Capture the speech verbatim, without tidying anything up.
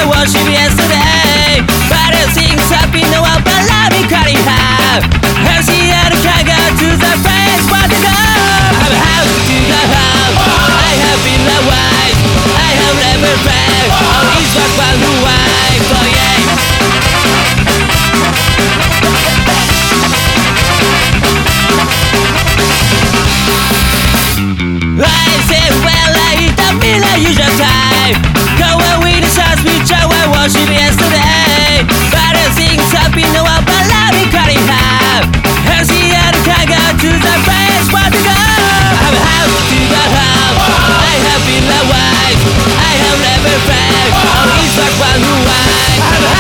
I worship yesterday. But the things have been no one but love me calling her. Her she had a car go to the place what to go. I'm a house to the home. I have been the wife. I have never failed. Oh, it's what one who wife. Oh yeah. I say well I don't feel like usual time. Go away the shots which I worship yesterday. But the things have been no one but love me calling her. Her she had a car go to the place what to go. I'm a house to the home. I have been the wife. I have never failed. Oh, it's like one who wife.